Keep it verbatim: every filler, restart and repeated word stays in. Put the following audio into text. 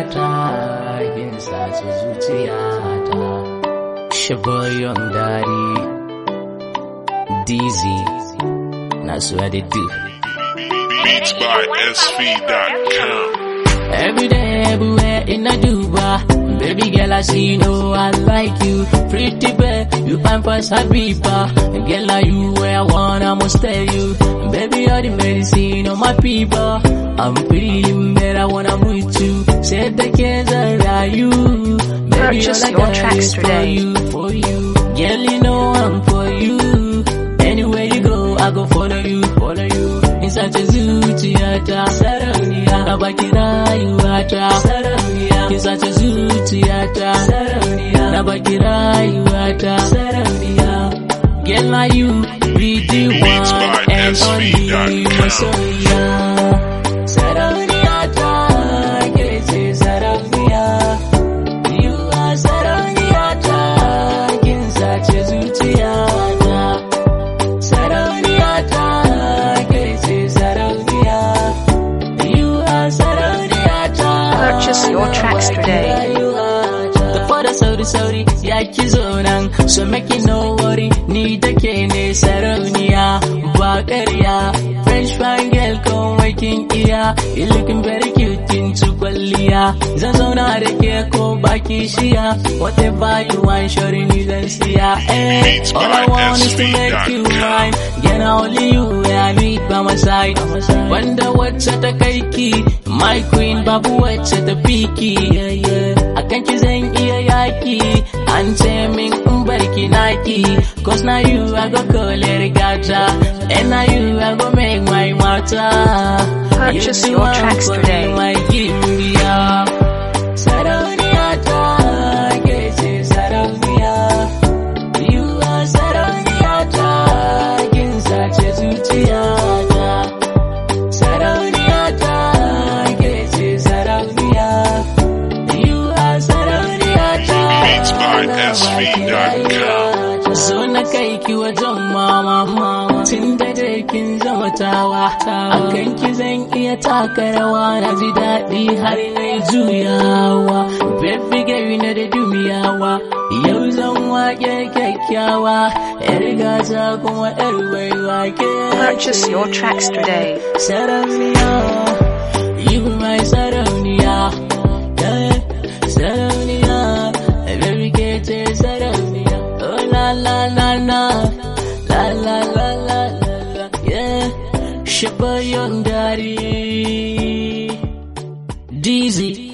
ta kin sace zuciyata. Shaboyon Daddy Dizzy, that's what they do. Beats by S V dot com. Every day, everywhere in a Dubai. Baby girl, I see you know I like you. Pretty bad, you fine for Habiba. Girl, like you where I want, I must tell you. Baby, you're the medicine of my people. I'm feeling better when I'm with you. Said the kids are you. Baby, Purchase all I your got tracks is for today. you, for you. Girl, you know I'm for you. Anywhere you go, I go follow you, follow you. In such a zuciyata, sarauniya, na baki rayuwata, sarauniya. In such a zuciyata, sarauniya, na baki rayuwata, sarauniya. Girl, like you, be the Beats one by and S V only dot com. masoyiya. Sarauniyata, ke ce sarauniya. You are sarauniyata, kin sace zuciyata. Sarauniyata, ke ce sarauniya. You are sarauniyata. Purchase your tracks today. Da fara sauri sauri ya ki zo nan, so make you no worry, ni da ke ne sarauniya ba ƙarya. French fine girl come waking iya, you looking very cute kin ci kwalliya. Zan zauna da ke ko baki shiya, whatever you want shorty ni zan siya. Eh, all I want is to make you mine. Get only you where I need by my side. Wanda wacce ta kai ki, my queen babu wacce ta fiki. Yeah, yeah. Akan ki zan iya yaki, an ce min in barki naki. Cause now you I go call it gata, and now you I go make my matter. Purchase your tracks today. My India. Sarauniyata, ke ce sarauniya. You are sarauniyata, kin sace zuciyata. Sarauniyata, ke ce sarauniya. You are sarauniyata. Beats by S V dot com. So na kai ki wajen mama, mama. Tun da dai kin zama tawa, akan ki zan iya taka rawa. Na ji daɗi har na yi juyawa. Baby girl na da dumiyawa, yau zan waƙe kyakkyawa. Yar gasa kuma yar baiwa ke. Purchase your tracks today. Sarauniya, you my sarauniya. Yeah, sarauniya, baby ke ce sarauniya. Oh la la la la, la la la la la, yeah. Shaboyon Daddy Dizzy.